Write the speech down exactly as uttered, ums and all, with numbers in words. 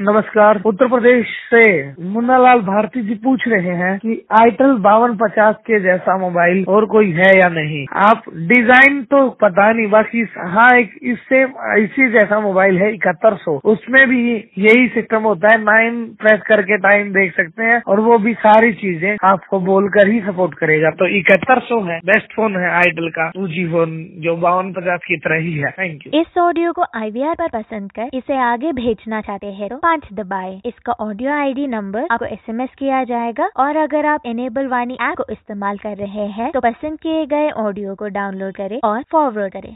नमस्कार। उत्तर प्रदेश से मुन्नालाल भारती जी पूछ रहे हैं कि आईटेल बावन पचास के जैसा मोबाइल और कोई है या नहीं। आप डिजाइन तो पता नहीं, बाकी हाँ एक इससे इसी जैसा मोबाइल है इकहत्तर सौ, उसमें भी यही सिस्टम होता है। नाइन प्रेस करके टाइम देख सकते हैं और वो भी सारी चीजें आपको बोलकर ही सपोर्ट करेगा। तो इकहत्तर सौ है, बेस्ट फोन है आईटेल का टू जी फोन, जो बावन पचास की तरह ही है। Thank you. इस ऑडियो को आईवीआर पर पसंद कर इसे आगे भेजना चाहते हैं तो पाँच दबाएं। इसका ऑडियो आईडी नंबर आपको एसएमएस किया जाएगा और अगर आप एनेबल वाणी ऐप को इस्तेमाल कर रहे हैं तो पसंद किए गए ऑडियो को डाउनलोड करें और फॉरवर्ड करें।